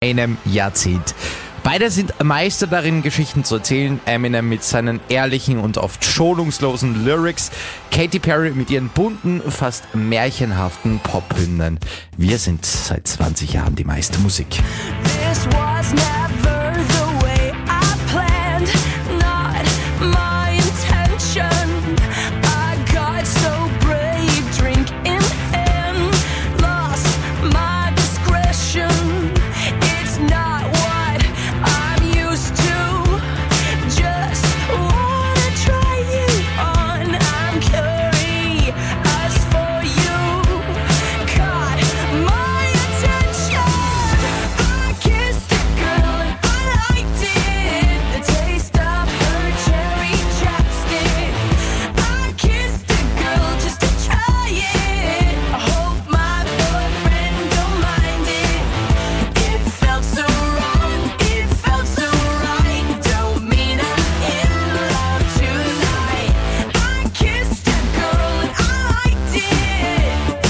einem Jahrzehnt. Beide sind Meister darin, Geschichten zu erzählen. Eminem mit seinen ehrlichen und oft schonungslosen Lyrics. Katy Perry mit ihren bunten, fast märchenhaften Pop-Hymnen. Wir sind seit 20 Jahren die meiste Musik. This was never the way I planned, not my intention. I got so brave, drink in hand, lost my discretion. It's not what I'm used to, just wanna try you on. I'm curious for you, caught my attention. I kissed a girl and I liked it, the taste of her cherry chapstick. I kissed a girl just to try it, I hope my boyfriend don't mind it. It felt so wrong, it felt so right, don't mean I'm in love tonight. I kissed a girl and I liked it,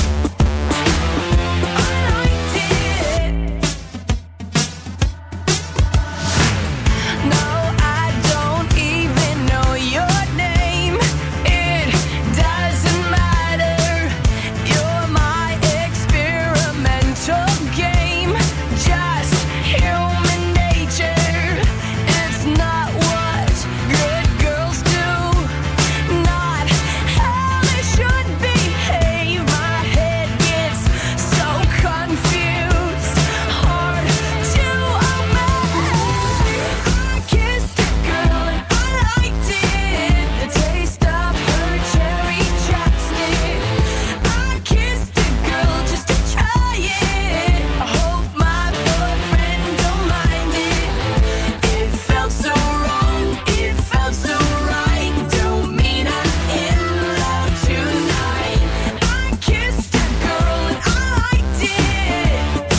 I liked it. No, I don't even know your name, it doesn't matter. You're my experimental game, just human nature. It's not what good girls do, not how they should behave. My head gets so confused, hard to obey. I kissed a girl and I liked it, the taste of her cherry chapstick. I kissed a girl just to try it, I hope my boyfriend don't mind it. It felt so wrong, it felt so right, don't mean I'm in love tonight. I kissed a girl and I liked it,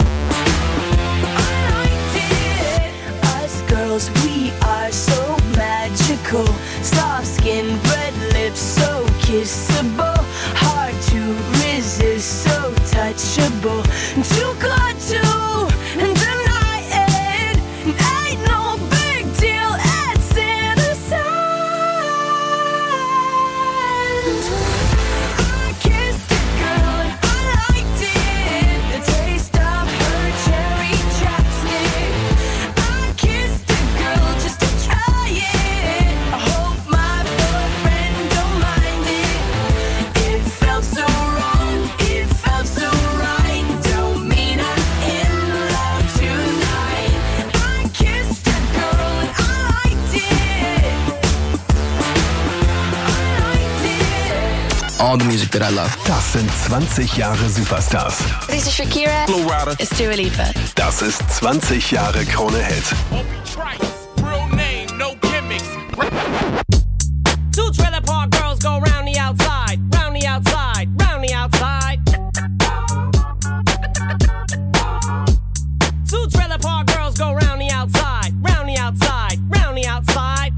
I liked it. Us girls, we are so magical, soft skin, red lips, so kissable, hard to resist, so touchable, too good to deny it. Ain't no big deal, it's innocent. I kissed a girl and I liked it, the taste of her cherry chapstick. I kissed a girl just to try it, I hope my boyfriend don't mind it. It felt so wrong, it felt so right, don't mean I'm in love tonight. I kissed a girl and I liked it, I liked it. All the music that I love. Das sind 20 Jahre Superstars. This is Shakira. Flo Rida. It's Dua Lipa. Das ist 20 Jahre Krone-Hit. Real name, no gimmicks. Two trailer park girls go round the outside, round the outside, round the outside. Two trailer park girls go round the outside, round the outside, round the outside.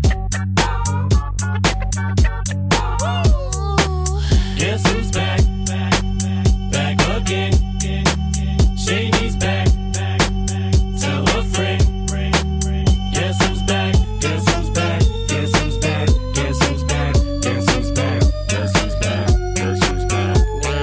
Guess who's back? Back again. Shady's back. Tell a friend. Guess who's back? Guess who's back? Guess who's back? Guess who's back? Guess who's back? Guess who's back? Guess who's back?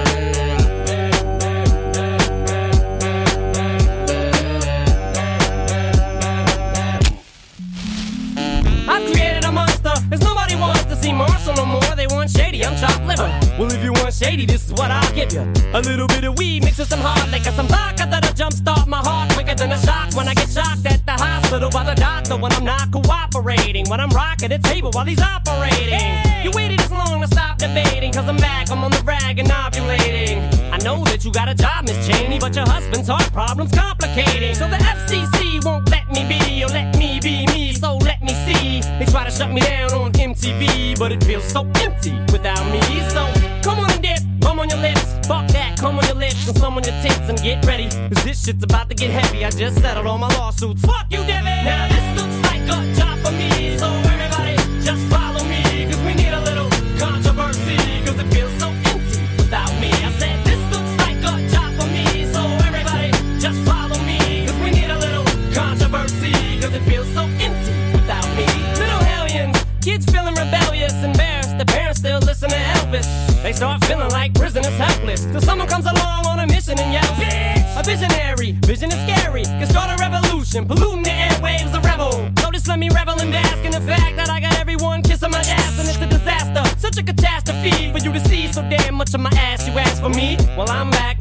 I've created a monster, as nobody wants to see Marshall no more. They want Shady, I'm chopped liver. Well, if you want Shady, this is what I'll give you. A little bit of weed mixed with some hard liquor, some vodka that'll jumpstart my heart quicker than a shock when I get shocked at the hospital by the doctor when I'm not cooperating, when I'm rocking the table while he's operating. You waited this long to stop debating, cause I'm back, I'm on the rag and ovulating. I know that you got a job, Miss Cheney, but your husband's heart problem's complicating. So the FCC won't let me be, or let me be me, so let me see. They try to shut me down on MTV, but it feels so empty without me. So come on and dip, come on your lips, fuck that, come on your lips and some on your tits and get ready, cause this shit's about to get heavy. I just settled all my lawsuits, fuck you, Debbie. Now this looks like a job for me, so everybody just follow me, cause we need a little controversy, cause it feels so empty without me. I said this looks like a job for me, so everybody just follow me, cause we need a so empty without me. Little hellions, kids feeling rebellious, embarrassed. The parents still listen to Elvis. They start feeling like prisoners helpless till someone comes along on a mission and yells, "Bitch!" A visionary, vision is scary. Can start a revolution, polluting the airwaves, a rebel. So just let me revel and bask in the fact that I got everyone kissing my ass, and it's a disaster, such a catastrophe for you to see so damn much of my ass. You ask for me, well I'm back.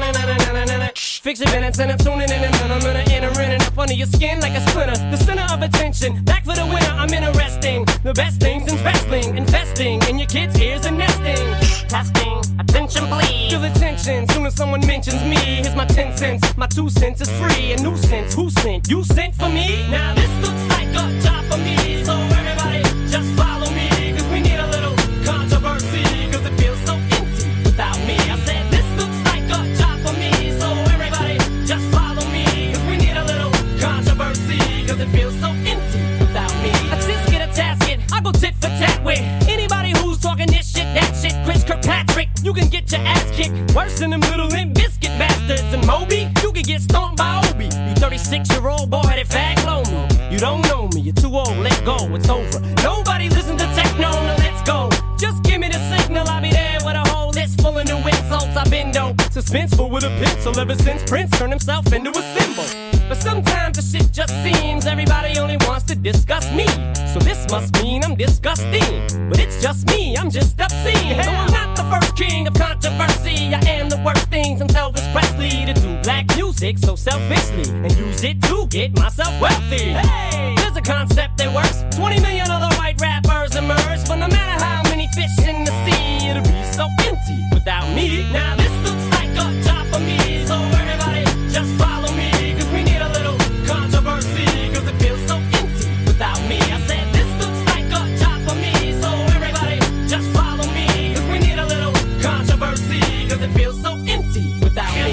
Fix your minutes and I'm tuning in, and then I'm gonna enter in and up under your skin like a splinter. The center of attention, back for the winner. I'm interesting. The best things in wrestling, investing in your kids' ears and nesting. Testing, attention please. Feel the tension soon as someone mentions me. Here's my 10 cents, my 2 cents is free. A nuisance, who sent? You sent for me? Now this looks like a job for me. So everybody just follow me, cause we need a little controversy, cause it feels so empty without me. I said this looks like a job for me. So everybody just follow me, cause we need a little controversy, cause it feels so empty without me. I just get a tasket, I go tit for tat with anybody who's talking this shit, that shit. Chris Kirkpatrick, you can get your ass kicked worse than them little Limp Bizkit bastards. And Moby, you can get stomped by Obi. You 36-year-old boy that fag blow me. You don't know me, you're too old, let go, it's over. Nobody listen to techno, now let's go. Just give me the signal, I'll be there with a whole list full of new insults. I've been dope, suspenseful with a pencil ever since Prince turned himself into a symbol. But sometimes the shit just seems everybody only wants to discuss me. So this must mean I'm disgusting. But it's just me, I'm just obscene. No, I'm not the first king of controversy. I am the worst thing since Elvis Presley to do black music so selfishly and use it to get myself wealthy. Hey, there's a concept that works. 20 million other white rappers emerge, but no matter how many fish in the sea, it'll be so empty without me. Now this looks like a job for me, so everybody just follow me, cause we need a little controversy, cause it feels so empty without me. I said this looks like a job for me, so everybody just follow me, cause we need a little controversy, cause it feels so empty without me.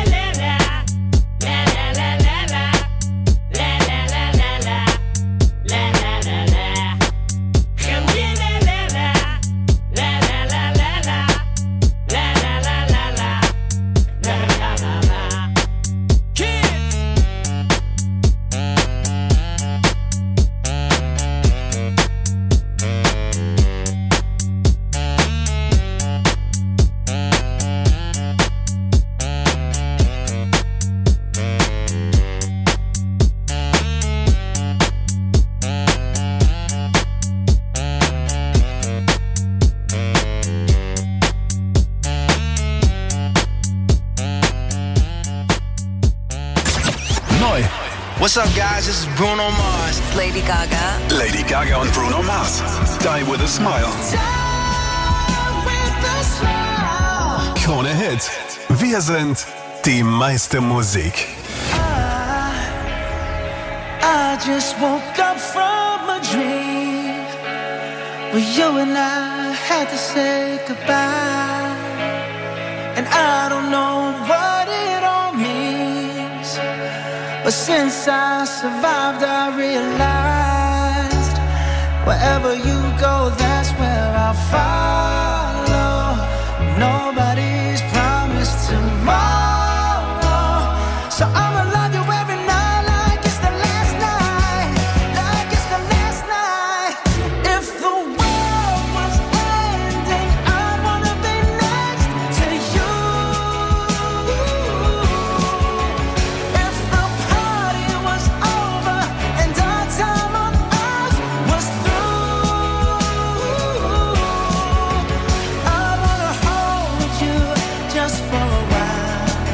What's up, guys? This is Bruno Mars. It's Lady Gaga. Lady Gaga und Bruno Mars. Die with a Smile. Krone Hit. Wir sind die meiste Musik. I just woke up from a dream where you and I had to say goodbye, and I don't know what it all means, but since I survived I realized wherever you go, that's where I'll follow. Nobody's promised tomorrow, so I'ma love you every night like it's the last night, like it's the last night. If the world was ending, I'd wanna be next to you. If the party was over and our time on earth was through, I wanna hold you just for a while.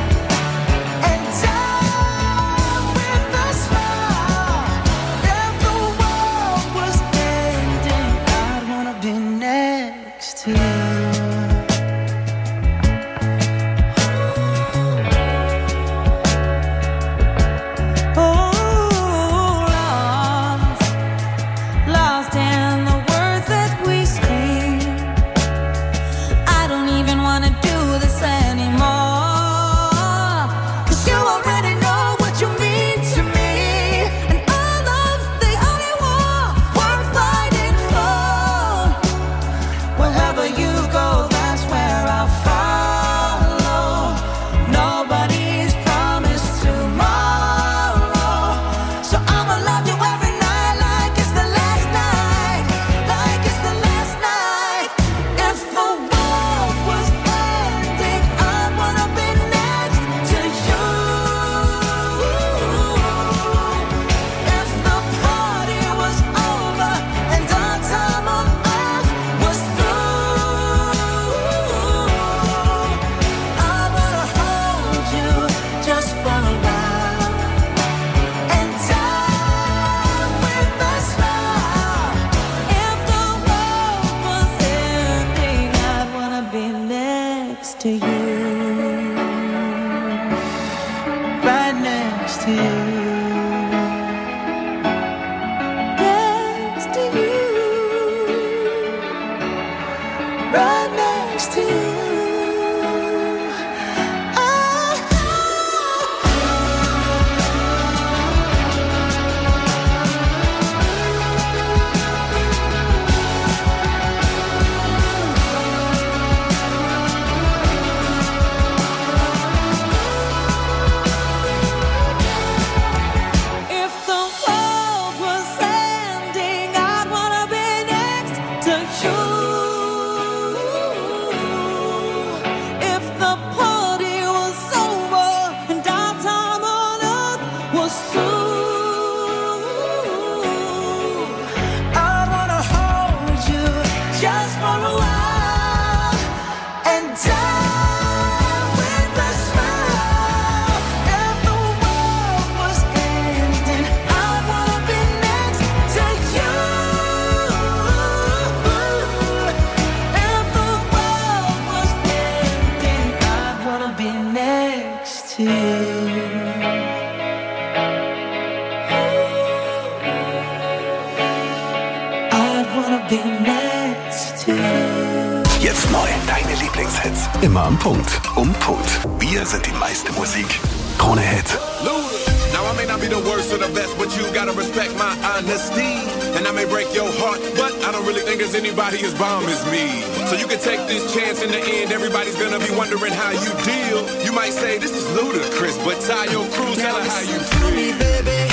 Jetzt neu. Deine Lieblingshits. Immer am Punkt. Um Punkt. Wir sind die meiste Musik. Krone Hit. Now I may not be the worst or the best, but you gotta respect my honesty. And I may break your heart, but I don't really think there's anybody as bomb as me. So you can take this chance. In the end, everybody's gonna be wondering how you deal. You might say this is ludicrous, but tie your crew, tell her how you feel. Me, baby,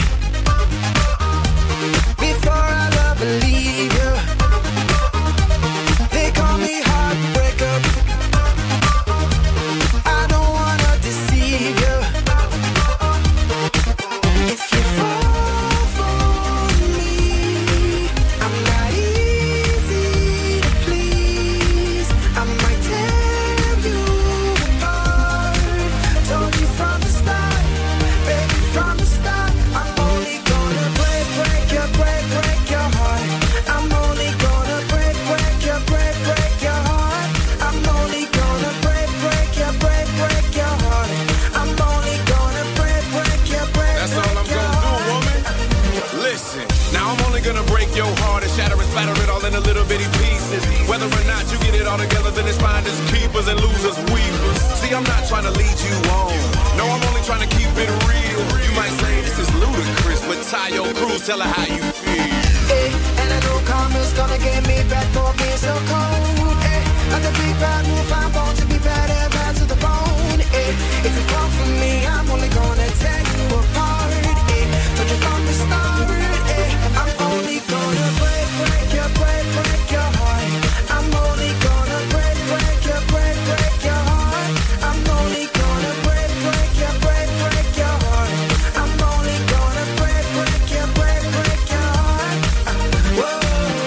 before I love and leave you. They call me heartbreaker. I don't wanna deceive you. If you fall for me, I'm not easy to please. I might tear you apart. Told you from the start, baby, from the start. I'm only gonna break your heart. I'm only gonna break your heart. I'm only gonna break your heart. I'm only gonna break your That's all I'm gonna do, woman. Listen, now I'm only gonna break your heart and shatter and splatter it all into little bitty pieces. Whether or not you get it all together, then it's finders, keepers, and losers, weavers. See, I'm not trying to lead you on. No, I'm only trying to keep it real. You might say this is ludicrous, but tie your crews, tell her how you feel. Hey, and I know karma's gonna get me back for being so cold. Hey, like a big bad wolf, I'm born to be bad and bad to the bone. Hey, if you fall for me, I'm only gonna tear you apart. Hey, told you from the start. Hey, I'm only gonna break your heart. I'm only gonna break your heart. I'm only gonna break your heart. I'm only gonna break your heart. Whoa.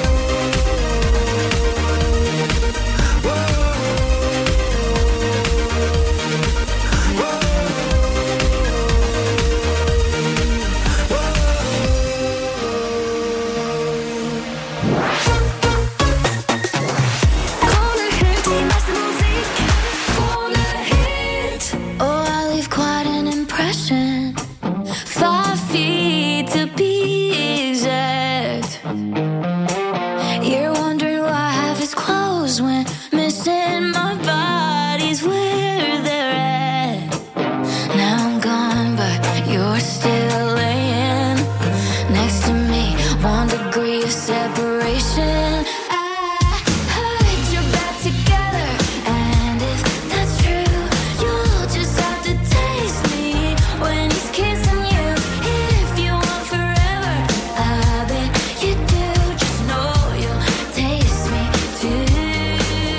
Krone Hit, die meiste Musik. Krone Hit. Oh, I leave quite an impression. 5 feet to be exact. You're wondering why half is closed when missing my body's where they're at. Now I'm gone, but you're still laying next to me. 1 degree of separation. I heard you're back together, and if that's true, you'll just have to taste me when he's kissing you. If you want forever, I bet you do. Just know you'll taste me too.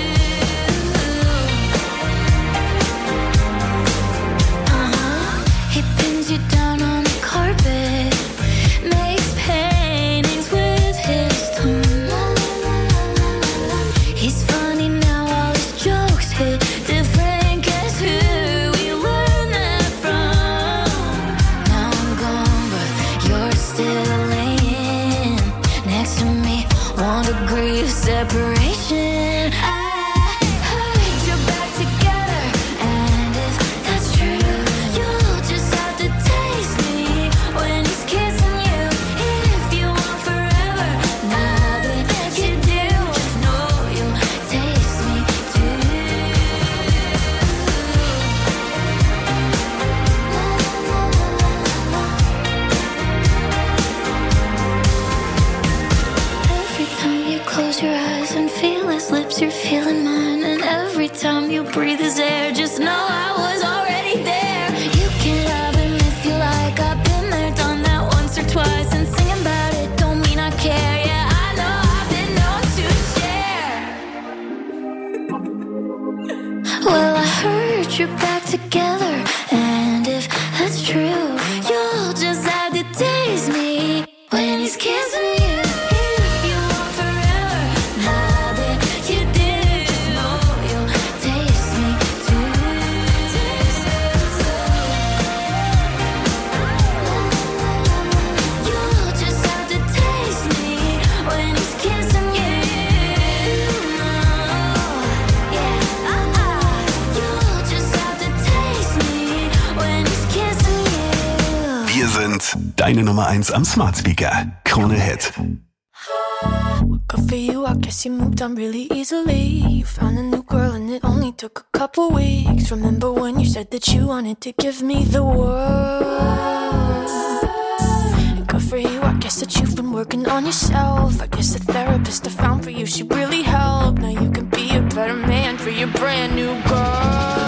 He pins you down on the carpet, makes paintings with his tongue. He's funny now, all his jokes hit different. Guess who we learned that from? Now I'm gone, but you're still laying next to me. 1 degree of separation. I heard you're back together, and if that's true, you'll just have to taste me when he's kissing you. If you want forever, I bet you do. Just know you'll taste me too. Every time you close your eyes and feel his lips, you're feeling mine. And every time you breathe his air, just know I was already there. You can love him if you like. I've been there, done that once or twice. And singing about it don't mean I care. Yeah, I know I've been known to share. Well, I heard you're back together, and if that's true, you'll just have to taste me when he's kissing you. If you want forever, I bet you do. Know you'll taste me too. You'll just have to taste me when he's kissing you. Yeah, you'll just have to taste me when he's kissing you. Wir sind deine Nummer 1 am Smart Speaker. Krone Hit. Good for you, I guess you moved on really easily. You found a new girl and it only took a couple weeks. Remember when you said that you wanted to give me the world? Good for you, I guess that you've been working on yourself. I guess the therapist I found for you, she really helped. Now you can be a better man for your brand new girl.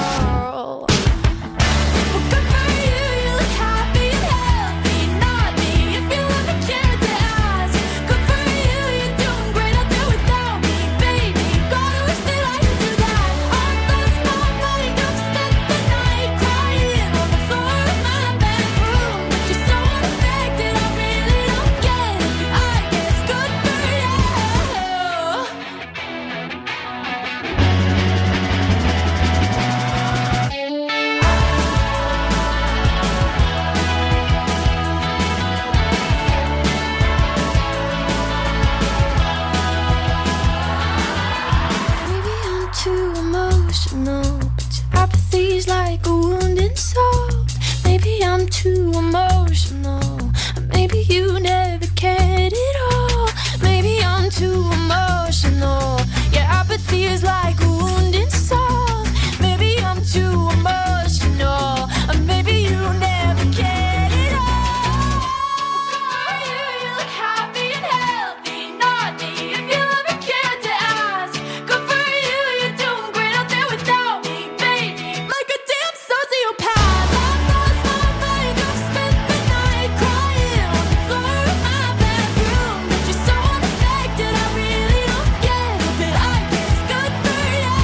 Like a wounded soul. Maybe I'm too emotional. Maybe you never cared at all. Maybe I'm too emotional. Yeah, apathy is like a wounded soul. Maybe I'm too emotional. Maybe you never cared at all. You look happy and healthy, not me. If you ever cared to ask, good for you, you're doing great out there without me, baby. Like a damn sociopath. I've lost my mind. I've spent the night crying on the floor of my bedroom. But you're so unaffected, I really don't get it. But I guess good for you.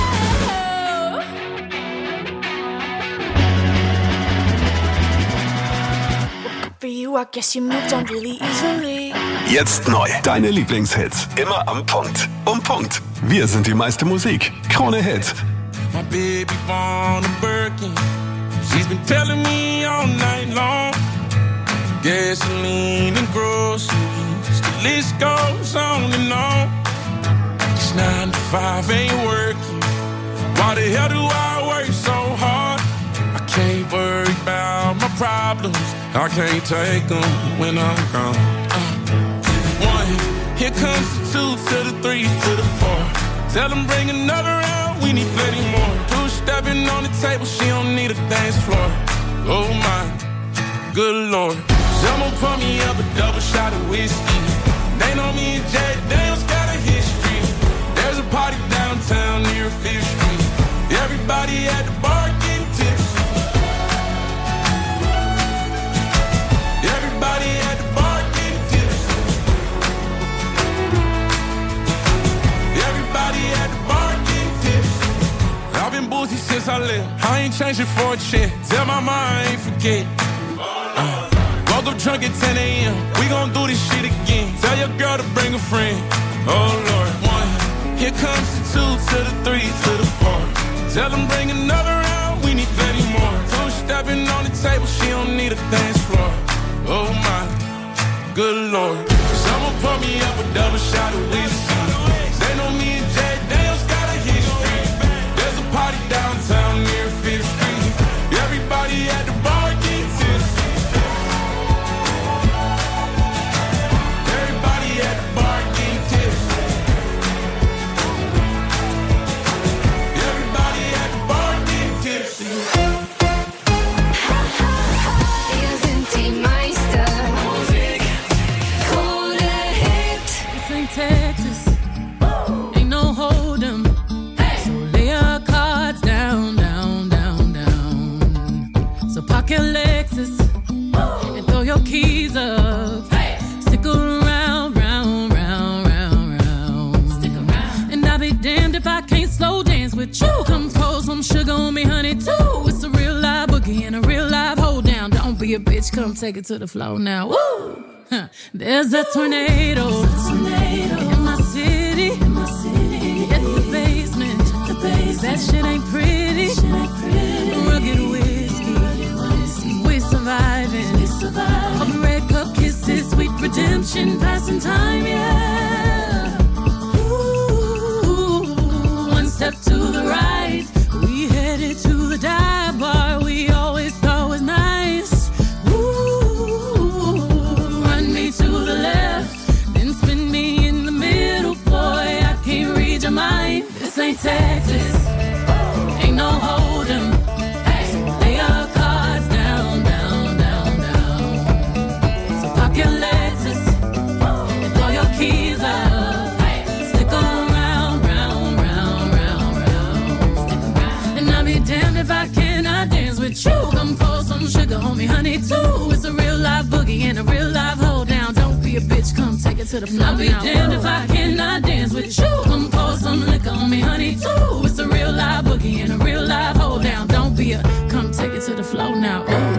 Good for you, I guess you moved on really easily. Jetzt neu. Deine Lieblingshits. Immer am Punkt. Punkt. Wir sind die meiste Musik. Krone Hit. My baby born a Birkin. She's been telling me all night long. Gasoline and groceries. The list goes on and on. It's 9 to 5 ain't working. Why the hell do I work so hard? I can't worry about my problems. I can't take them when I'm gone. 1, here comes the 2 to the 3 to the 4. Tell them bring another round, we need plenty more. 2 stepping on the table, she don't need a dance floor. Oh my, good lord. Someone pour me up a double shot of whiskey. They know me and Jack Daniels got a history. There's a party downtown near 5th Street. Everybody at the bar getting tips. Everybody at the bar getting tips. Everybody at the bar getting tips. I've been boozy since I left. I ain't changing for a check. Tell my mom I ain't forget. Woke up drunk at 10 a.m. We gon' do this shit again. Tell your girl to bring a friend. Oh Lord. 1, here comes the 2 to the 3 to the 4. Tell them bring another round, we need plenty more. 2 stepping on the table, she don't need a dance floor. Oh my, good lord. Someone pour me up a double shot of whiskey. They know me and Jack Daniels got a history. There's a party downtown near 5th Street. Everybody at the bar getting tipsy. Everybody at the bar getting tipsy. Everybody at the bar getting tipsy. Wir sind die Meister. Krone Hit. This ain't Texas. Ain't no hold'em. So lay your cards down, down, down, down. So park your Lexus and throw your keys up. Stick around, round, round, round, round. Stick around. And I'll be damned if I can't slow dance with you. Come pour some sugar on me, honey, too. It's a real live boogie and a real live hold down. Don't be a bitch, come take it to the floor now. Woo! Huh. There's a tornado in my city. At the basement. That shit ain't pretty. Rugged whiskey. We surviving. All the red cup kisses, sweet redemption, passing time, yeah. Ooh, 1 step to the right. We headed to the dive bar we always thought was nice. Ooh, run me to the left, then spin me too. It's a real live boogie and a real live hold down. Don't be a bitch, come take it to the floor. I'll be damned if I cannot dance with you. Come pour some liquor on me, honey, too. It's a real live boogie and a real live hold down. Don't be a, come take it to the floor now, ooh.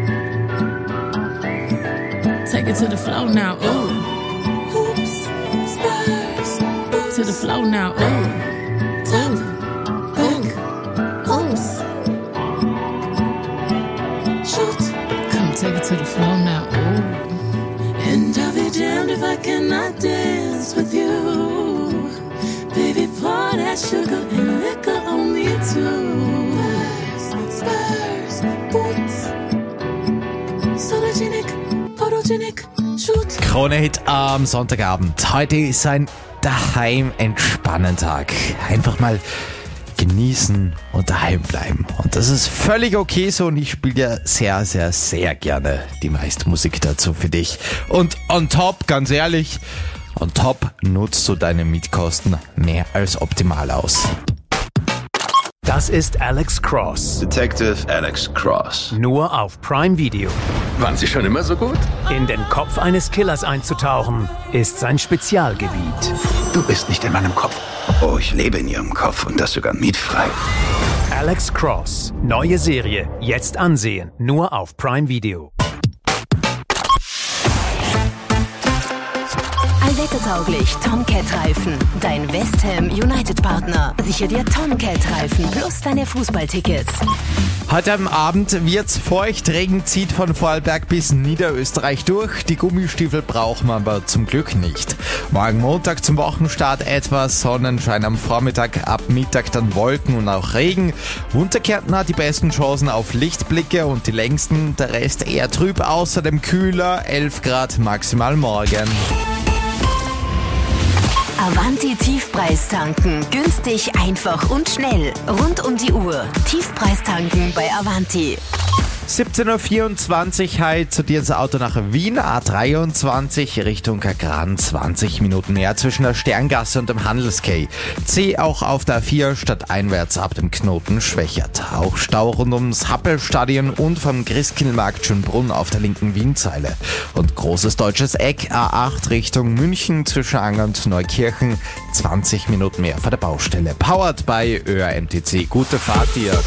Take it to the floor now, ooh. Hoops, spurs, boots. To the floor now, ooh. Toe, back, oops. Shoot, come take it to the floor now, ooh. And I'll be damned if I cannot dance with you. Baby, pour that sugar and liquor on me too. Spurs, boots, sologenic, photogenic, shoot. Krone-Hit am Sonntagabend. Heute ist ein daheim entspannen Tag. Einfach mal genießen und daheim bleiben. Und das ist völlig okay so und ich spiele ja sehr, sehr, sehr gerne die meiste Musik dazu für dich. Und on top, ganz ehrlich, on top nutzt du deine Mietkosten mehr als optimal aus. Das ist Alex Cross. Detective Alex Cross. Nur auf Prime Video. Waren Sie schon immer so gut? In den Kopf eines Killers einzutauchen, ist sein Spezialgebiet. Du bist nicht in meinem Kopf. Oh, ich lebe in Ihrem Kopf und das sogar mietfrei. Alex Cross. Neue Serie. Jetzt ansehen. Nur auf Prime Video. Allwettertauglich Tomcat-Reifen. Dein West Ham United-Partner. Sichere dir Tomcat-Reifen plus deine Fußballtickets. Heute am Abend wird's feucht, Regen zieht von Vorarlberg bis Niederösterreich durch. Die Gummistiefel braucht man aber zum Glück nicht. Morgen Montag zum Wochenstart etwas Sonnenschein am Vormittag, ab Mittag dann Wolken und auch Regen. Unterkärnten hat die besten Chancen auf Lichtblicke und die längsten, der Rest eher trüb, außerdem kühler, 11 Grad maximal morgen. Avanti Tiefpreistanken. Günstig, einfach und schnell. Rund um die Uhr. Tiefpreistanken bei Avanti. 17.24 Uhr heute zu dir ins Auto nach Wien, A23 Richtung Kagran, 20 Minuten mehr zwischen der Sterngasse und dem Handelskay. C auch auf der A4 stadteinwärts ab dem Knoten Schwächert. Auch Stau rund ums Happelstadion und vom Christkindlmarkt Schönbrunn auf der linken Wienzeile. Und großes deutsches Eck, A8 Richtung München zwischen Anger und Neukirchen, 20 Minuten mehr vor der Baustelle. Powered by ÖRMTC. Gute Fahrt dir.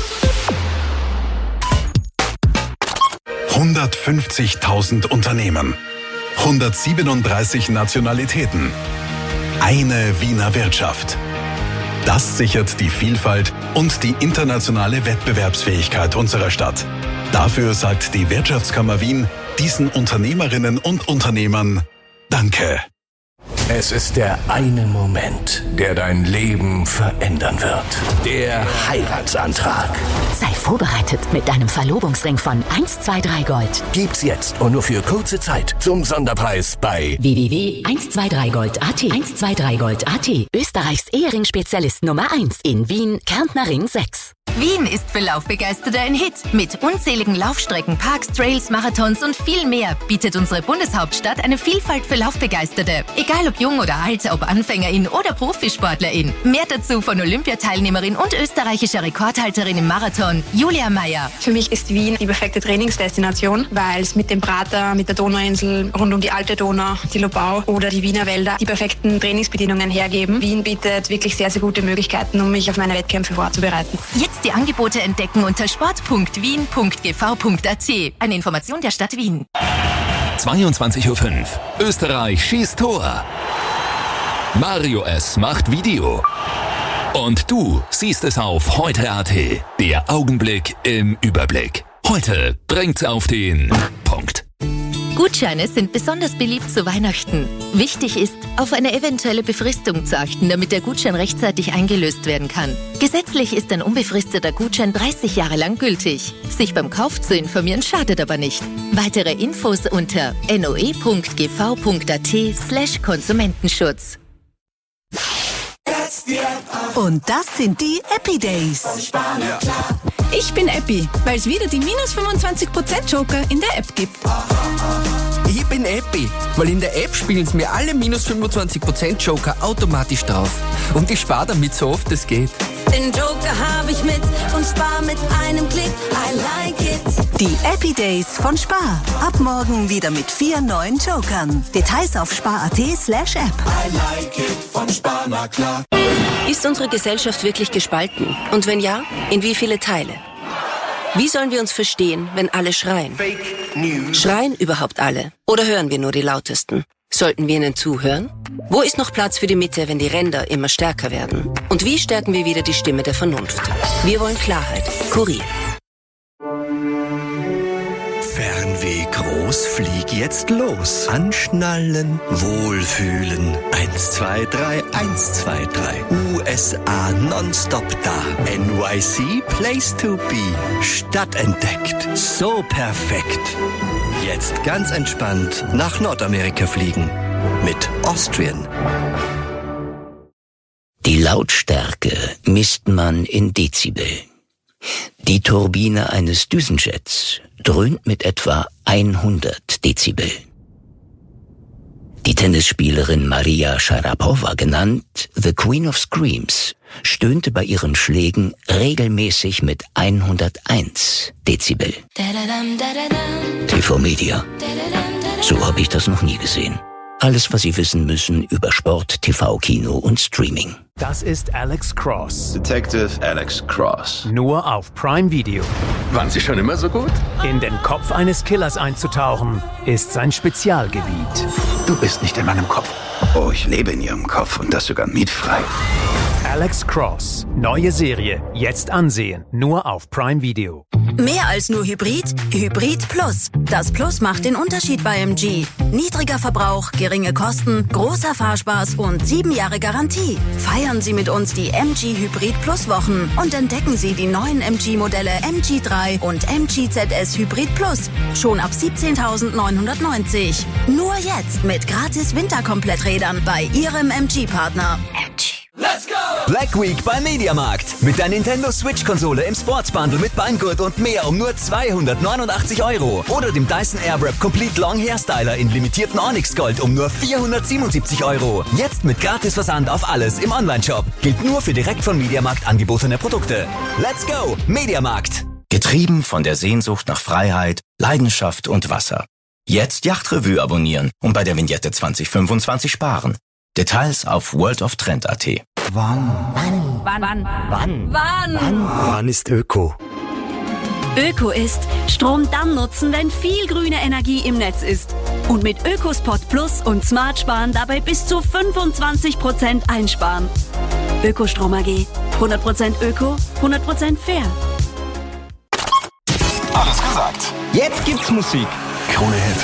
150.000 Unternehmen, 137 Nationalitäten, eine Wiener Wirtschaft. Das sichert die Vielfalt und die internationale Wettbewerbsfähigkeit unserer Stadt. Dafür sagt die Wirtschaftskammer Wien diesen Unternehmerinnen und Unternehmern Danke. Es ist der eine Moment, der dein Leben verändern wird. Der Heiratsantrag. Sei vorbereitet mit deinem Verlobungsring von 123 Gold. Gibt's jetzt und nur für kurze Zeit zum Sonderpreis bei www.123gold.at. 123gold.at. Österreichs Ehering-Spezialist Nummer 1 in Wien, Kärntner Ring 6. Wien ist für Laufbegeisterte ein Hit. Mit unzähligen Laufstrecken, Parks, Trails, Marathons und viel mehr bietet unsere Bundeshauptstadt eine Vielfalt für Laufbegeisterte. Egal ob jung oder alt, ob Anfängerin oder Profisportlerin. Mehr dazu von Olympiateilnehmerin und österreichischer Rekordhalterin im Marathon, Julia Meyer. Für mich ist Wien die perfekte Trainingsdestination, weil es mit dem Prater, mit der Donauinsel, rund um die alte Donau, die Lobau oder die Wiener Wälder die perfekten Trainingsbedingungen hergeben. Wien bietet wirklich sehr, sehr gute Möglichkeiten, um mich auf meine Wettkämpfe vorzubereiten. Jetzt die Angebote entdecken unter sport.wien.gv.at. Eine Information der Stadt Wien. 22.05 Uhr. Österreich schießt Tor. Mario S. macht Video. Und du siehst es auf heute.at. Der Augenblick im Überblick. Heute bringt's auf den Punkt. Gutscheine sind besonders beliebt zu Weihnachten. Wichtig ist, auf eine eventuelle Befristung zu achten, damit der Gutschein rechtzeitig eingelöst werden kann. Gesetzlich ist ein unbefristeter Gutschein 30 Jahre lang gültig. Sich beim Kauf zu informieren schadet aber nicht. Weitere Infos unter noe.gv.at/Konsumentenschutz. Und das sind die Epi Days. Ich bin Epi, weil es wieder die minus 25% Joker in der App gibt. Ich bin Epi, weil in der App spielen es mir alle minus 25% Joker automatisch drauf. Und ich spare damit so oft es geht. Den Joker habe ich mit und spare mit einem Klick. I like it. Die Happy Days von Spar. Ab morgen wieder mit 4 neuen Jokern. Details auf spar.at/app. I like it von Spar, na klar. Ist unsere Gesellschaft wirklich gespalten? Und wenn ja, in wie viele Teile? Wie sollen wir uns verstehen, wenn alle schreien? Fake News. Schreien überhaupt alle? Oder hören wir nur die Lautesten? Sollten wir ihnen zuhören? Wo ist noch Platz für die Mitte, wenn die Ränder immer stärker werden? Und wie stärken wir wieder die Stimme der Vernunft? Wir wollen Klarheit. Kurier. Fernweh groß, flieg jetzt los. Anschnallen, wohlfühlen. 1, 2, 3, 1, 2, 3. USA nonstop da. NYC place to be. Stadt entdeckt. So perfekt. Jetzt ganz entspannt nach Nordamerika fliegen. Mit Austrian. Die Lautstärke misst man in Dezibel. Die Turbine eines Düsenjets dröhnt mit etwa 100 Dezibel. Die Tennisspielerin Maria Sharapova, genannt The Queen of Screams, stöhnte bei ihren Schlägen regelmäßig mit 101 Dezibel. TV Media. So habe ich das noch nie gesehen. Alles, was Sie wissen müssen über Sport, TV, Kino und Streaming. Das ist Alex Cross. Detective Alex Cross. Nur auf Prime Video. Waren Sie schon immer so gut? In den Kopf eines Killers einzutauchen, ist sein Spezialgebiet. Du bist nicht in meinem Kopf. Oh, ich lebe in Ihrem Kopf und das sogar mietfrei. Alex Cross. Neue Serie. Jetzt ansehen. Nur auf Prime Video. Mehr als nur Hybrid, Hybrid Plus. Das Plus macht den Unterschied bei MG. Niedriger Verbrauch, geringe Kosten, großer Fahrspaß und 7 Jahre Garantie. Feiern Sie mit uns die MG Hybrid Plus Wochen und entdecken Sie die neuen MG-Modelle MG3 und MG ZS Hybrid Plus. Schon ab 17.990. Nur jetzt mit gratis Winterkompletträdern bei Ihrem MG-Partner. MG. Let's go! Black Week bei Mediamarkt. Mit der Nintendo Switch-Konsole im Sports-Bundle mit Beingurt und mehr um nur 289 €. Oder dem Dyson Airwrap Complete Long Hairstyler in limitierten Onyx Gold um nur 477 €. Jetzt mit Gratisversand auf alles im Onlineshop. Gilt nur für direkt von Mediamarkt angebotene Produkte. Let's go! Mediamarkt. Getrieben von der Sehnsucht nach Freiheit, Leidenschaft und Wasser. Jetzt Yachtrevue abonnieren und bei der Vignette 2025 sparen. Details auf worldoftrend.at. Wann ist Öko? Öko ist Strom dann nutzen, wenn viel grüne Energie im Netz ist. Und mit Ökospot Plus und Smart Sparen dabei bis zu 25% einsparen. Ökostrom AG. 100% Öko, 100% fair. Alles gesagt. Jetzt gibt's Musik. Krone Hit.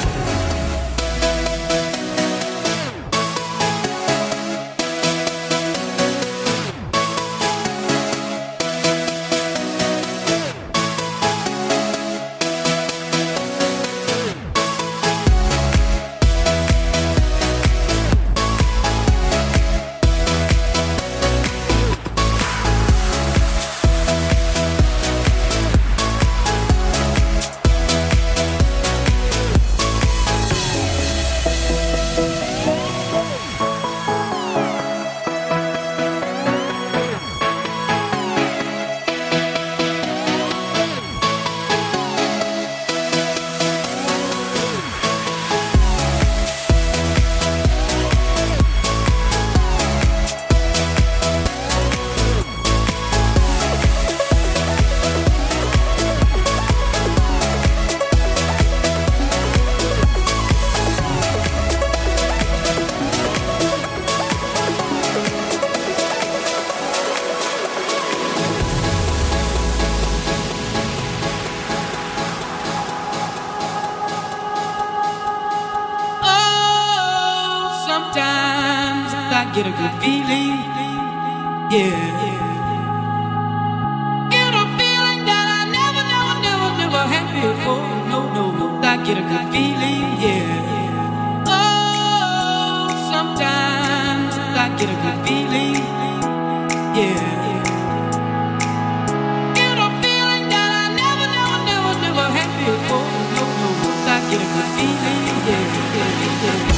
get a good feeling, yeah. Get a feeling that I never had before. No, I get a good feeling, yeah. Oh, sometimes I get a good feeling, yeah. Get a feeling that I never had before. No, I get a good feeling, yeah.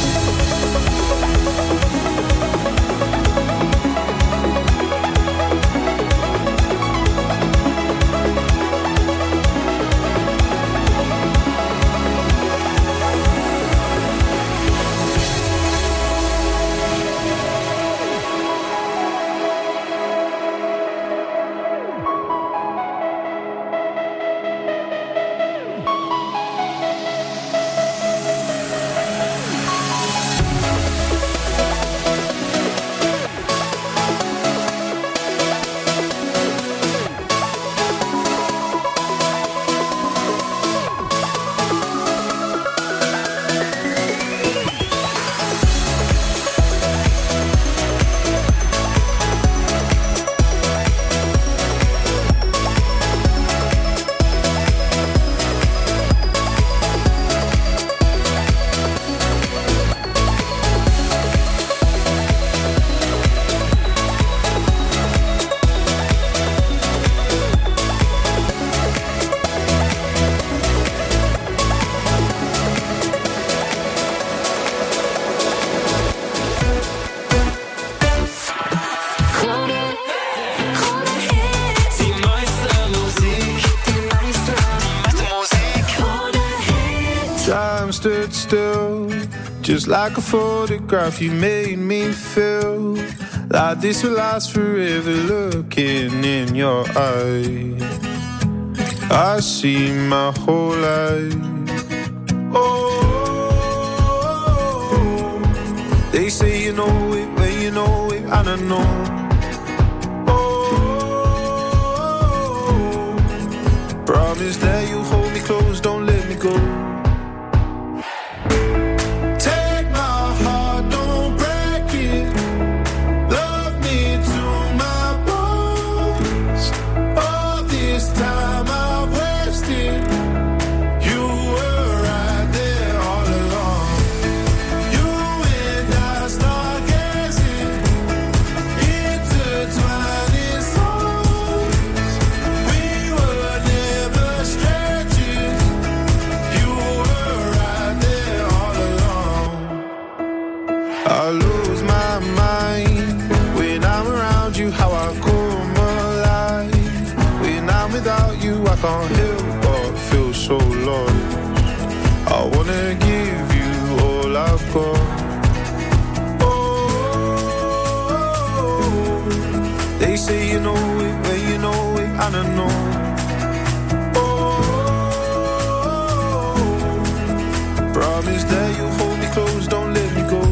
still. Just like a photograph, you made me feel like this will last forever. Looking in your eyes, I see my whole life. Oh, they say you know it when you know it, I don't know. Oh, promise that you hold me close, don't let me go. I can't help but feel so lost. I wanna give you all I've got. Oh, they say you know it when you know it, I don't know. Oh, promise that you hold me close, don't let me go.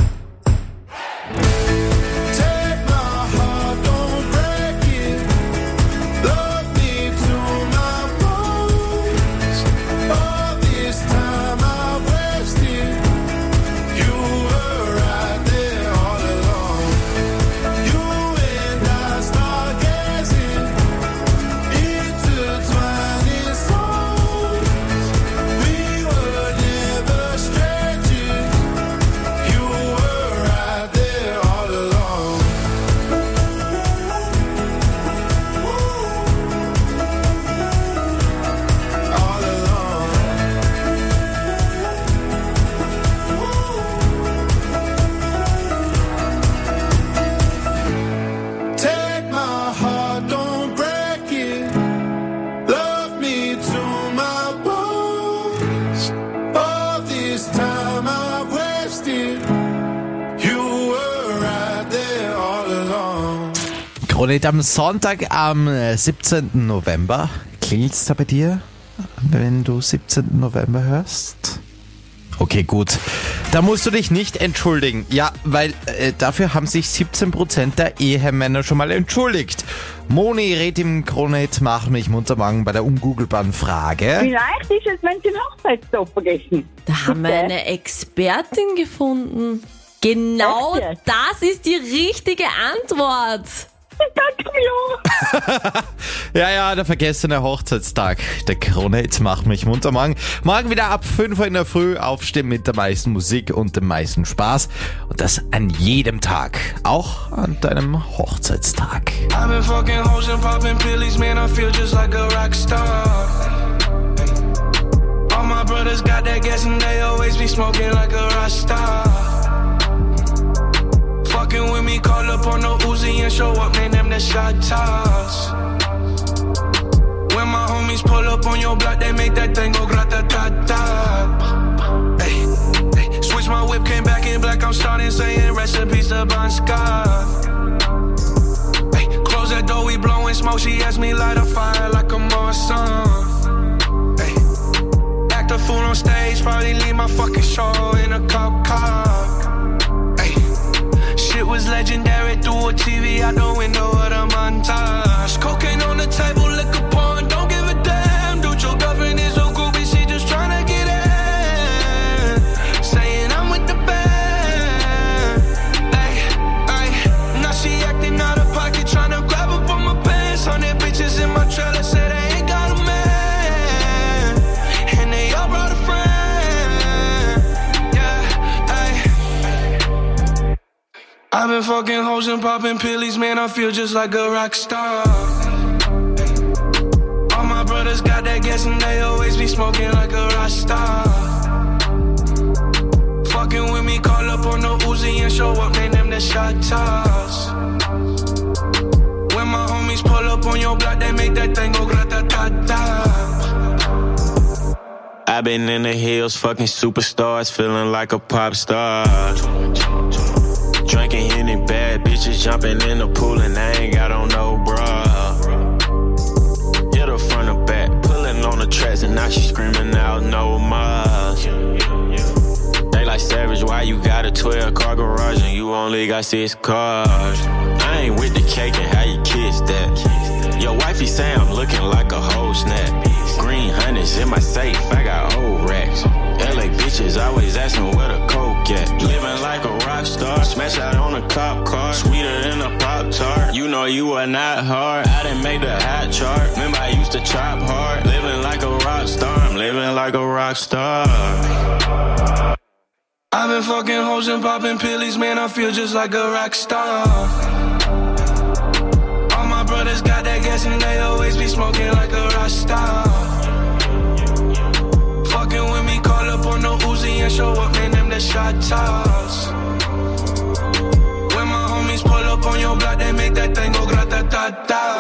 Krone-Hit am Sonntag am 17. November. Klingelt's da bei dir, wenn du 17. November hörst? Okay, gut. Da musst du dich nicht entschuldigen. Ja, weil dafür haben sich 17% der Ehemänner schon mal entschuldigt. Moni redet im Krone-Hit Mach mich munter morgen bei der ungoogelbaren Frage. Vielleicht ist es, wenn sie den Hochzeitstag vergessen. Da haben wir eine Expertin gefunden. Genau das ist die richtige Antwort. Ja, der vergessene Hochzeitstag. Der Krone-Hit Mach mich munter morgen. Morgen wieder ab 5 Uhr in der Früh aufstehen mit der meisten Musik und dem meisten Spaß. Und das an jedem Tag. Auch an deinem Hochzeitstag. I've been fucking hoes and popping pillies, man, I feel just like a rock star. All my brothers got that gas and they always be smoking like a rock star. Fucking with me, call up on the Uzi and show up, name them the shot toss. When my homies pull up on your block, they make that thing go grata-ta-ta. Hey, hey, switch my whip, came back in black, I'm starting saying recipes to Bon Scott. Hey, close that door, we blowing smoke, she asked me light a fire like a Marsan. Hey, act a fool on stage, probably leave my fucking show in a cop car. Shit was legendary through a TV out the window of the montage. Cocaine on the table, liquor porn, don't give a damn. Dude, your girlfriend is a groupie, she just tryna get in. Saying I'm with the band. Ay, ay, now she acting out of pocket, tryna grab up on my pants. 100 bitches in my trailer, say they ain't got a man. And they all brought a friend. I've been fucking hoes and popping pillies, man, I feel just like a rock star. All my brothers got that gas and they always be smoking like a rock star. Fucking with me, call up on the Uzi and show up, name them the shot toss. When my homies pull up on your block, they make that thing go grata-ta-ta. I've been in the hills, fucking superstars, feeling like a pop star. Drinking Henny, bad bitches jumping in the pool and I ain't got on no bra. Hit her front or back, pulling on the tracks and now she screaming out no more. They like Savage, why you got a 12-car garage and you only got 6 cars? I ain't with the cake and how you kiss that. Your wifey say I'm looking like a whole snap. Green honey's in my safe, I got old racks. LA bitches always asking where the coke at. Living like a rock star, smash out on a cop car. Sweeter than a Pop-Tart, you know you are not hard. I done made the hot chart, remember I used to chop hard. Living like a rock star, I'm living like a rock star. I've been fucking hoes and popping pillies, man, I feel just like a rock star. All my brothers got that gas and they always be smoking like a rock star. Fucking with me, call up on the Uzi and show up, man, them the shot toss. When my homies pull up on your block, they make that thing go grata-ta-ta.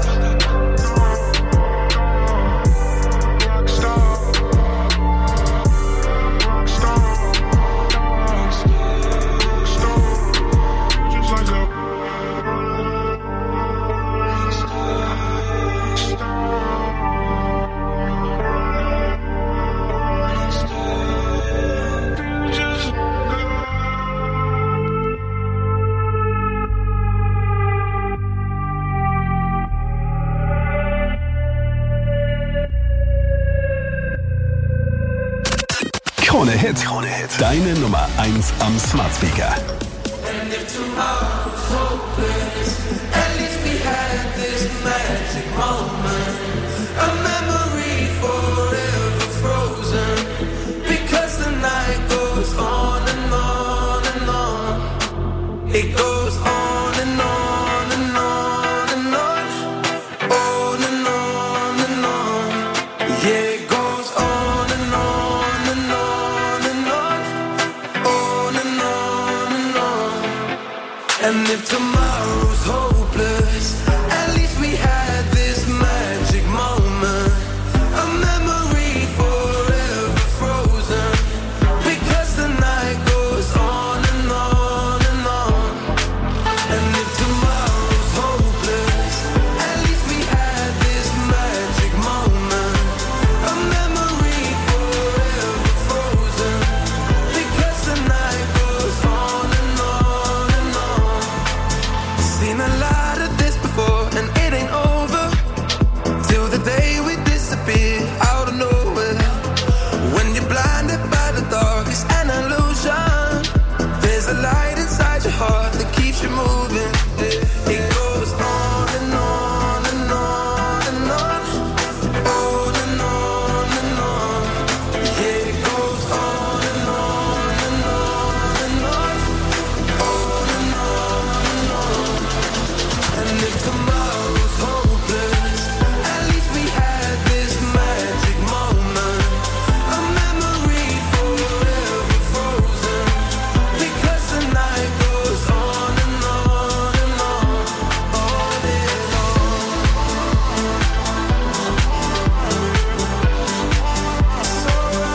Krone Hit. Deine Nummer 1 am Smart Speaker. And if tomorrow's hopeless, at least we had this magic moment. A memory forever frozen. Because the night goes on and on and on. It goes on and on and on and on. On and on and on. Yeah, it goes on and on and on and on. On and on and on. And if tomorrow's hopeless, at least we had this magic moment. A memory forever frozen. Because the night goes on and on and on. And if tomorrow's hopeless, at least we had this magic moment. A memory forever frozen. Because the night goes on and on and on. Seen a lot of this before and it ain't over till the day we disappear out of nowhere. When you're blinded by the dark, it's an illusion. There's a light inside your heart that keeps you moving. It goes on and on and on and on. On and on and on. Yeah, it goes on and on and on and on. On and on and on. And if tomorrow's hopeless, at least we had this magic moment. A memory forever frozen. Because the night goes on and on and on. On and on. It's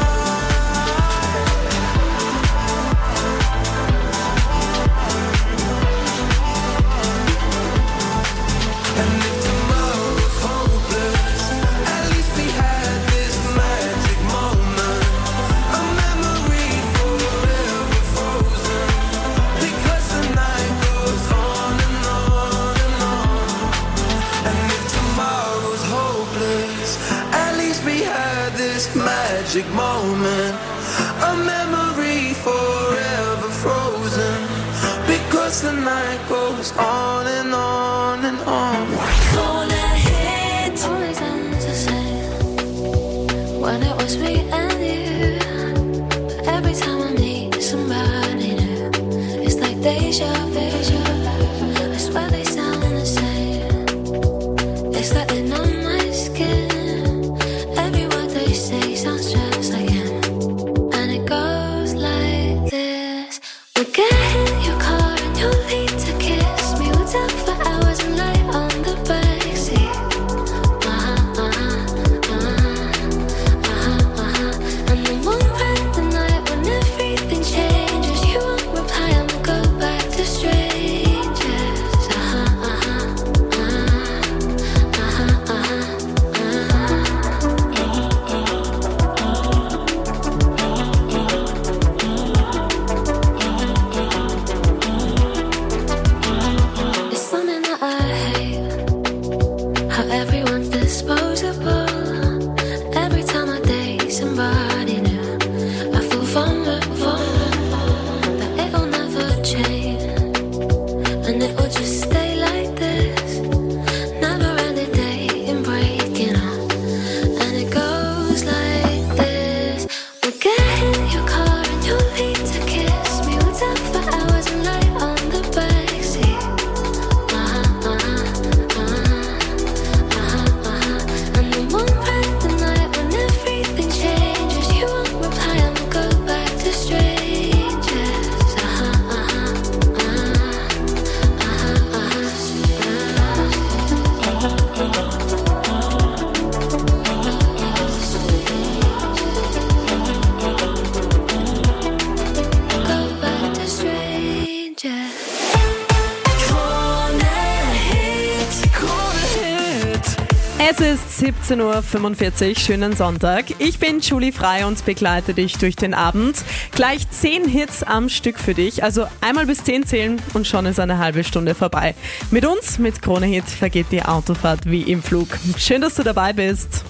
And if tomorrow's hopeless, at least we had this magic moment. A memory forever frozen. Because the night goes on and on and on. And if tomorrow's hopeless, at least we had this magic moment. A memory forever frozen. Because the night goes on and on and on. Gonna hit. Always ends the same when it was me and you. But every time I meet somebody new, it's like deja vu. I swear they sound the same. It's like they're on my skin. Every word they say sounds just like him. And it goes like this. We'll get in your car and you'll need to kiss me. We'll talk for hours and lie on the backseat. Es ist 17.45 Uhr, schönen Sonntag. Ich bin Julie Frey und begleite dich durch den Abend. Gleich 10 Hits am Stück für dich, also einmal bis 10 zählen und schon ist eine halbe Stunde vorbei. Mit uns, mit Krone Hit, vergeht die Autofahrt wie im Flug. Schön, dass du dabei bist.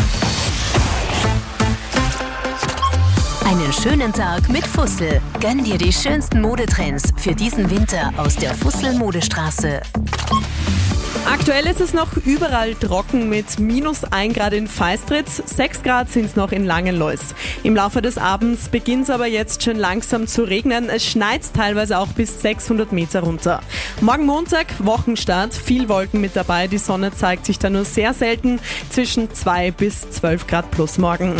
Einen schönen Tag mit Fussel. Gönn dir die schönsten Modetrends für diesen Winter aus der Fussel-Modestraße. Aktuell ist es noch überall trocken mit -1 Grad in Feistritz, 6 Grad sind es noch in Langenlois. Im Laufe des Abends beginnt es aber jetzt schon langsam zu regnen. Es schneit teilweise auch bis 600 Meter runter. Morgen Montag, Wochenstart, viel Wolken mit dabei. Die Sonne zeigt sich da nur sehr selten, zwischen 2 bis 12 Grad plus morgen.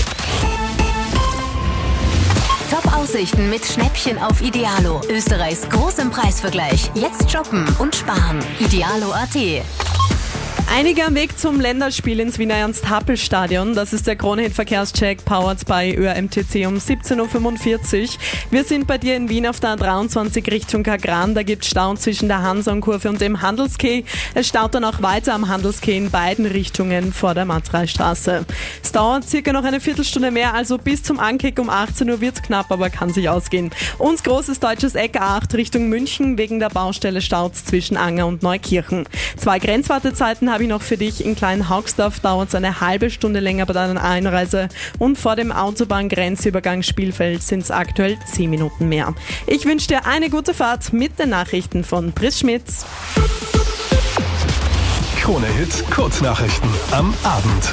Top-Aussichten mit Schnäppchen auf Idealo. Österreichs großem Preisvergleich. Jetzt shoppen und sparen. Idealo.at. Einige am Weg zum Länderspiel ins Wiener Ernst-Happel-Stadion. Das ist der Krone-Hit-Verkehrscheck, powered by ÖMTC um 17.45 Uhr. Wir sind bei dir in Wien auf der A23 Richtung Kagran. Da gibt es Stau zwischen der Hansaumkurve und dem Handelskeh. Es staut dann auch weiter am Handelskeh in beiden Richtungen vor der Matraistraße. Es dauert circa noch eine Viertelstunde mehr, also bis zum Ankick um 18 Uhr wird's knapp, aber kann sich ausgehen. Uns großes deutsches Eck A8 Richtung München. Wegen der Baustelle staut's zwischen Anger und Neukirchen. 2 Grenzwartezeiten habe ich noch für dich. In Klein-Haugsdorf dauert es eine halbe Stunde länger bei deiner Einreise und vor dem Autobahngrenzübergang Spielfeld sind es aktuell 10 Minuten mehr. Ich wünsche dir eine gute Fahrt mit den Nachrichten von Briss Schmitz. Krone Hit Kurznachrichten am Abend.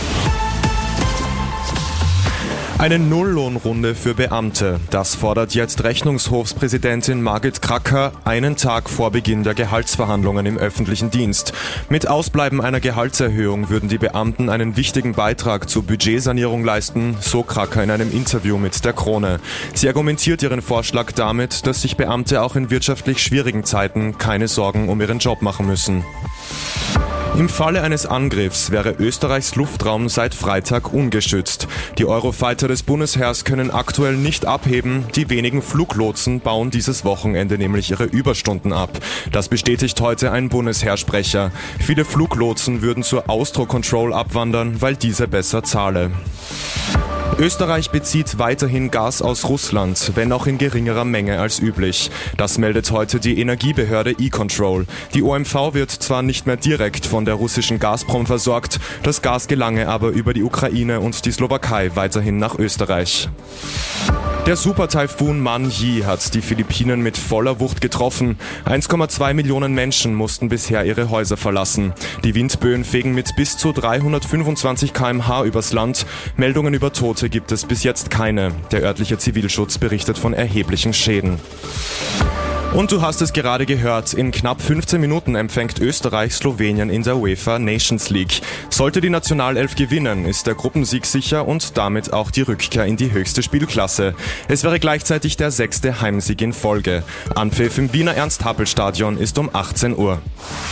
Eine Nulllohnrunde für Beamte. Das fordert jetzt Rechnungshofspräsidentin Margit Kracker einen Tag vor Beginn der Gehaltsverhandlungen im öffentlichen Dienst. Mit Ausbleiben einer Gehaltserhöhung würden die Beamten einen wichtigen Beitrag zur Budgetsanierung leisten, so Kracker in einem Interview mit der Krone. Sie argumentiert ihren Vorschlag damit, dass sich Beamte auch in wirtschaftlich schwierigen Zeiten keine Sorgen um ihren Job machen müssen. Im Falle eines Angriffs wäre Österreichs Luftraum seit Freitag ungeschützt. Die Eurofighter des Bundesheers können aktuell nicht abheben. Die wenigen Fluglotsen bauen dieses Wochenende nämlich ihre Überstunden ab. Das bestätigt heute ein Bundesheersprecher. Viele Fluglotsen würden zur Austro Control abwandern, weil diese besser zahle. Österreich bezieht weiterhin Gas aus Russland, wenn auch in geringerer Menge als üblich. Das meldet heute die Energiebehörde E-Control. Die OMV wird zwar nicht mehr direkt von der russischen Gazprom versorgt, das Gas gelange aber über die Ukraine und die Slowakei weiterhin nach Österreich. Der Supertaifun Man-Yi hat die Philippinen mit voller Wucht getroffen. 1,2 Millionen Menschen mussten bisher ihre Häuser verlassen. Die Windböen fegen mit bis zu 325 km/h übers Land. Meldungen über Tote gibt es bis jetzt keine. Der örtliche Zivilschutz berichtet von erheblichen Schäden. Und du hast es gerade gehört, in knapp 15 Minuten empfängt Österreich Slowenien in der UEFA Nations League. Sollte die Nationalelf gewinnen, ist der Gruppensieg sicher und damit auch die Rückkehr in die höchste Spielklasse. Es wäre gleichzeitig der 6. Heimsieg in Folge. Anpfiff im Wiener Ernst-Happel-Stadion ist um 18 Uhr.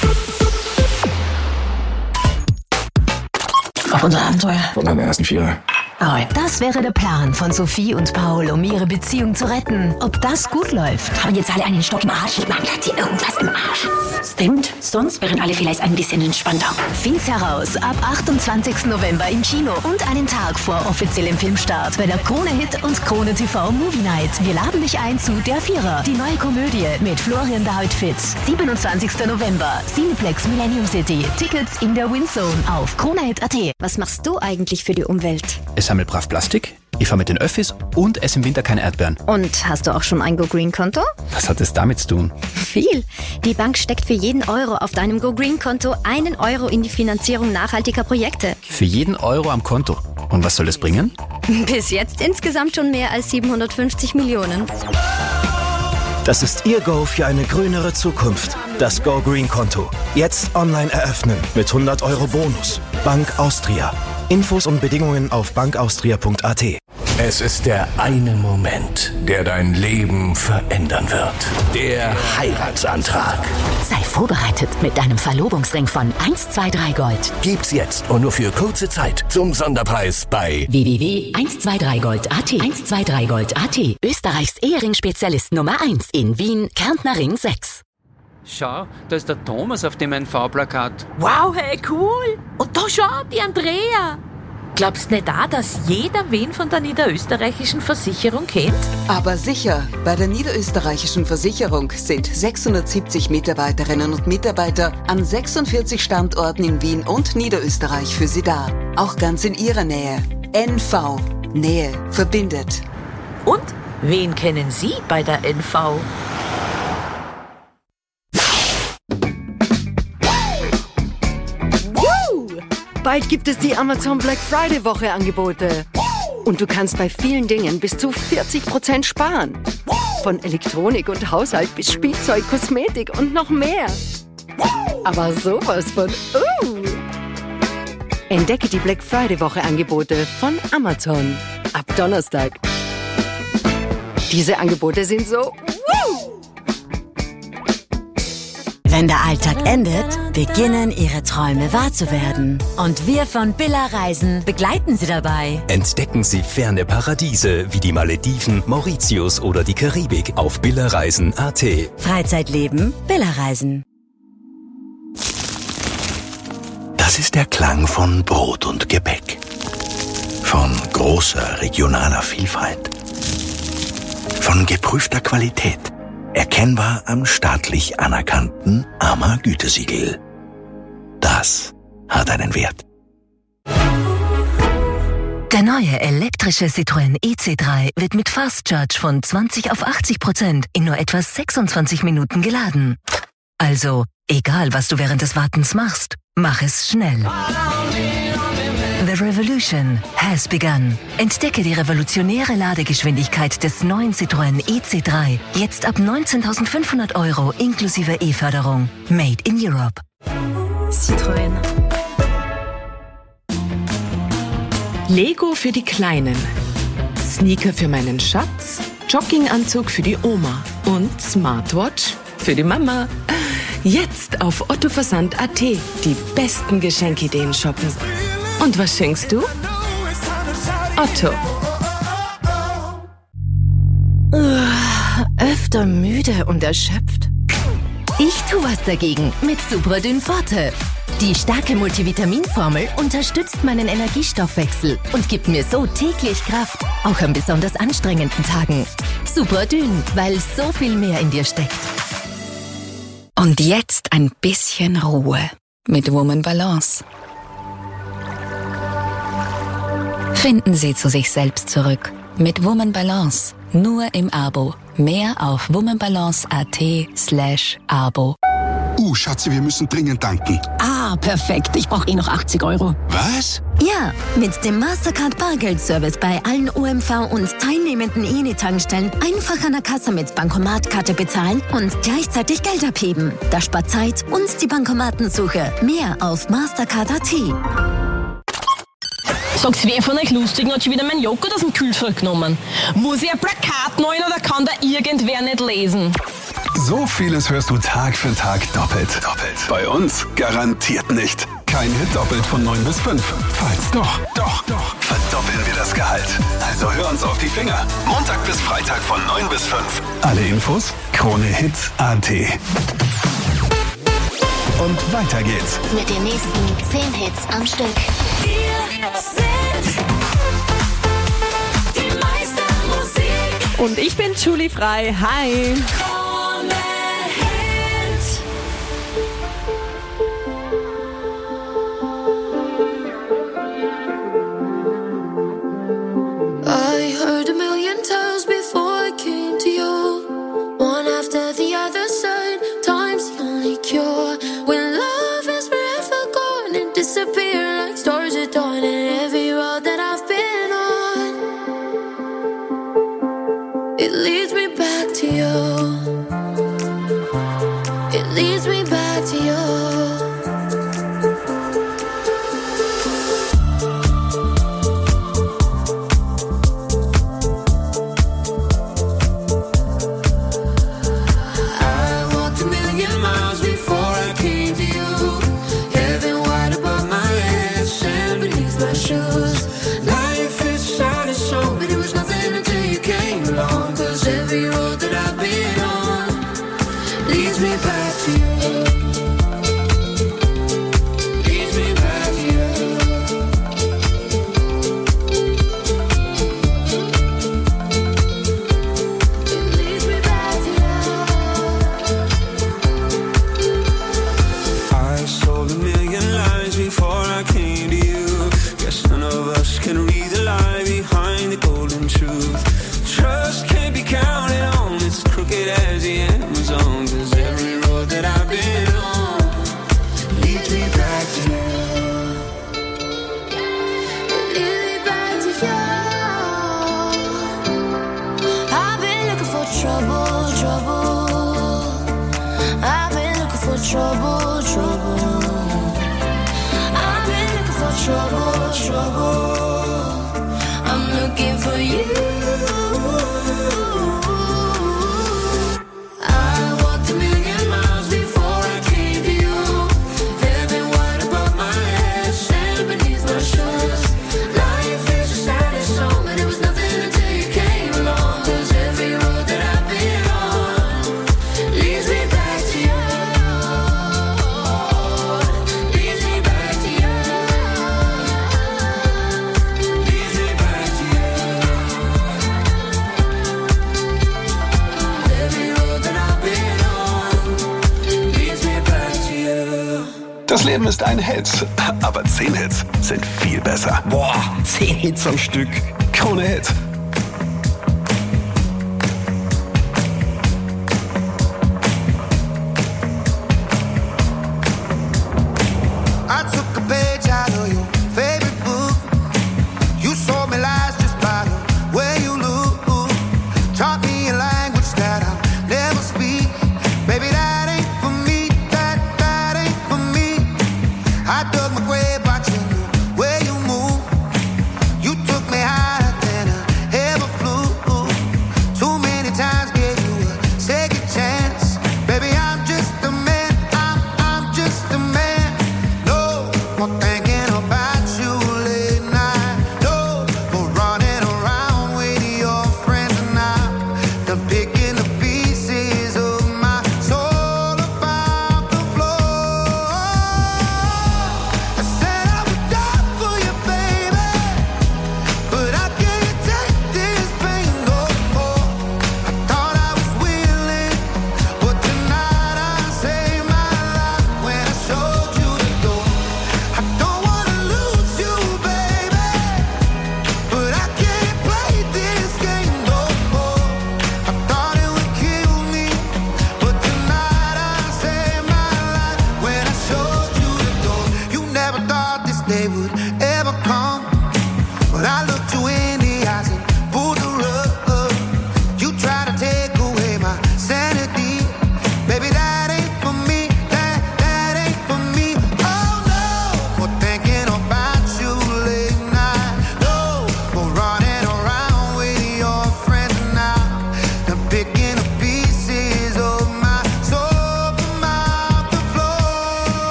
Auf unser Abenteuer. Von deinen ersten 4. Das wäre der Plan von Sophie und Paul, um ihre Beziehung zu retten. Ob das gut läuft? Haben jetzt alle einen Stock im Arsch? Man hat hier irgendwas im Arsch. Stimmt, sonst wären alle vielleicht ein bisschen entspannter. Find's heraus ab 28. November im Kino und einen Tag vor offiziellem Filmstart bei der Krone Hit und Krone TV Movie Night. Wir laden dich ein zu Der Vierer, die neue Komödie mit Florian David-Fitz. 27. November, Cineplex Millennium City. Tickets in der Windzone auf kronehit.at. Was machst du eigentlich für die Umwelt? Ich sammle brav Plastik, ich fahre mit den Öffis und esse im Winter keine Erdbeeren. Und hast du auch schon ein GoGreen-Konto? Was hat es damit zu tun? Viel. Die Bank steckt für jeden Euro auf deinem GoGreen-Konto 1 Euro in die Finanzierung nachhaltiger Projekte. Für jeden Euro am Konto. Und was soll das bringen? Bis jetzt insgesamt schon mehr als 750 Millionen. Das ist Ihr Go für eine grünere Zukunft. Das GoGreen-Konto. Jetzt online eröffnen mit 100 Euro Bonus. Bank Austria. Infos und Bedingungen auf bankaustria.at. Es ist der eine Moment, der dein Leben verändern wird. Der Heiratsantrag. Sei vorbereitet mit deinem Verlobungsring von 123 Gold. Gibt's jetzt und nur für kurze Zeit zum Sonderpreis bei www.123gold.at. 123gold.at. Österreichs Ehering-Spezialist Nummer 1 in Wien, Kärntner Ring 6. Schau, da ist der Thomas auf dem NV-Plakat. Wow, hey, cool. Und da schau, die Andrea. Glaubst nicht auch, dass jeder wen von der niederösterreichischen Versicherung kennt? Aber sicher, bei der niederösterreichischen Versicherung sind 670 Mitarbeiterinnen und Mitarbeiter an 46 Standorten in Wien und Niederösterreich für Sie da. Auch ganz in Ihrer Nähe. NV. Nähe verbindet. Und wen kennen Sie bei der NV? Bald gibt es die Amazon Black Friday Woche Angebote. Und du kannst bei vielen Dingen bis zu 40% sparen. Von Elektronik und Haushalt bis Spielzeug, Kosmetik und noch mehr. Aber sowas von Entdecke die Black Friday Woche Angebote von Amazon. Ab Donnerstag. Diese Angebote sind so Wenn der Alltag endet, beginnen Ihre Träume wahr zu werden. Und wir von Billa Reisen begleiten Sie dabei. Entdecken Sie ferne Paradiese wie die Malediven, Mauritius oder die Karibik auf billareisen.at. Freizeitleben, Billa Reisen. Das ist der Klang von Brot und Gebäck. Von großer regionaler Vielfalt. Von geprüfter Qualität. Erkennbar am staatlich anerkannten AMA-Gütesiegel. Das hat einen Wert. Der neue elektrische Citroën EC3 wird mit Fast Charge von 20 auf 80% in nur etwa 26 Minuten geladen. Also, egal was du während des Wartens machst, mach es schnell. The revolution has begun. Entdecke die revolutionäre Ladegeschwindigkeit des neuen Citroën EC3. Jetzt ab 19.500 € inklusive E-Förderung. Made in Europe. Citroën. Lego für die Kleinen. Sneaker für meinen Schatz. Jogginganzug für die Oma. Und Smartwatch für die Mama. Jetzt auf ottoversand.at die besten Geschenkideen shoppen. Und was schenkst du? Otto. Öfter müde und erschöpft? Ich tu was dagegen mit Supradyn Forte. Die starke Multivitaminformel unterstützt meinen Energiestoffwechsel und gibt mir so täglich Kraft, auch an besonders anstrengenden Tagen. Supradyn, weil so viel mehr in dir steckt. Und jetzt ein bisschen Ruhe mit Woman Balance. Finden Sie zu sich selbst zurück mit Woman Balance. Nur im Abo. Mehr auf womanbalance.at/Abo. Schatzi, wir müssen dringend tanken. Ah, perfekt. Ich brauche noch 80 €. Was? Ja, mit dem Mastercard Bargeldservice bei allen OMV und teilnehmenden Eni-Tankstellen einfach an der Kasse mit Bankomatkarte bezahlen und gleichzeitig Geld abheben. Das spart Zeit und die Bankomatensuche. Mehr auf Mastercard.at. Sagt's, wer von euch Lustigen hat schon wieder mein Joghurt aus dem Kühlschrank genommen? Muss ich ein Plakat nehmen oder kann da irgendwer nicht lesen? So vieles hörst du Tag für Tag doppelt. Bei uns garantiert nicht. Kein Hit doppelt von 9 bis 5. Falls doch, verdoppeln wir das Gehalt. Also hör uns auf die Finger. Montag bis Freitag von 9 bis 5. Alle Infos, KroneHit.at. Und weiter geht's. Mit den nächsten 10 Hits am Stück. Wir sind die Meistermusik. Und ich bin Julie Frei. Hi. I heard a million times before I came to you. One after the other side, time's the only cure. When love is forever gone and disappear like stars at dawn. And every road that I've been on, it leads me back to you. leads me back to you. Leads me back to you. It leads me back to you. I sold 1,000,000 lies before I came to you. Guess none of us can read the lie behind the golden truth. Trust can't be counted on, it's crooked as the Amazon. 'Cause every road that I've been on leads me back to you. Leads me back to you. I've been looking for trouble, trouble. I've been looking for trouble, trouble. I've been looking for trouble, trouble. I'm looking for you. Das Leben ist ein Hit, aber 10 Hits sind viel besser. Boah, 10 Hits am Stück. Krone Hit. I took a page out of your favorite book. You sold me lies just by the way you look. Taught me a language that I'll never speak. Baby, that ain't for me, that ain't for me. I dug my grave watching the way you move. You took me higher than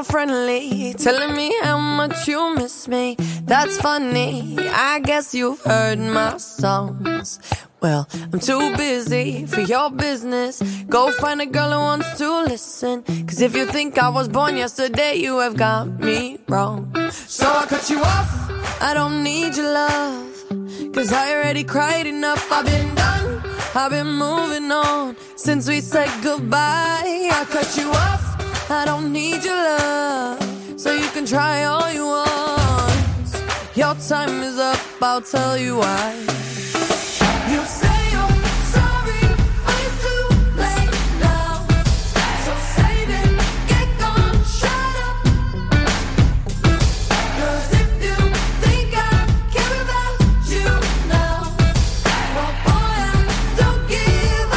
all friendly, telling me how much you miss me. That's funny, I guess you've heard my songs. Well, I'm too busy for your business. Go find a girl who wants to listen. Cause if you think I was born yesterday, you have got me wrong. So I cut you off, I don't need your love. Cause I already cried enough, I've been done, I've been moving on since we said goodbye. I cut you off, I don't need your love. So you can try all you want. Your time is up, I'll tell you why. You say you're sorry, but it's too late now. So save it, get gone, shut up. Cause if you think I care about you now, well boy, I don't give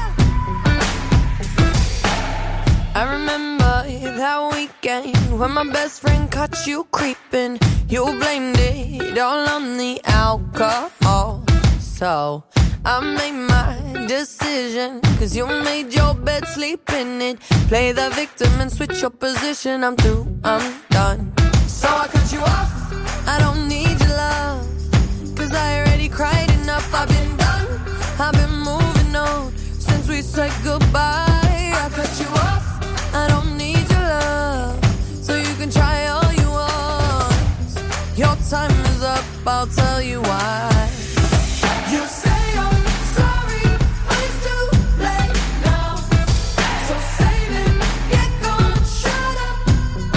up. I remember that weekend when my best friend caught you creeping. You blamed it all on the alcohol. So I made my decision, cause you made your bed, sleep in it. Play the victim and switch your position. I'm through, I'm done. So I cut you off, I don't need your love. Cause I already cried enough, I've been done, I've been moving on since we said goodbye. I cut you off, I don't need your love. So you can try all you want. Your time is up, I'll tell you why. You say you're sorry, but it's too late now. So save it, get gone, shut up.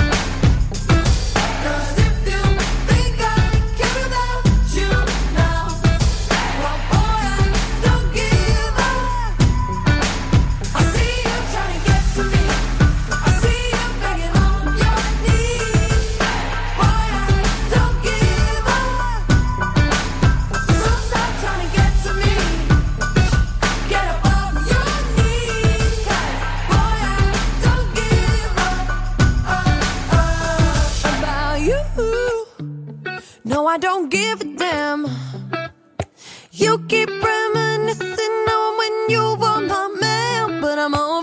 Cause if you think I care about you now, well boy, I don't give up. I see you trying to get to me, I see you begging on your knees. Boy, I don't give up. So stop trying to get to me. Get up off your knees. Cause boy, I don't give up about you. No, I don't give a damn. You keep reminiscing on when you were my man, but I'm on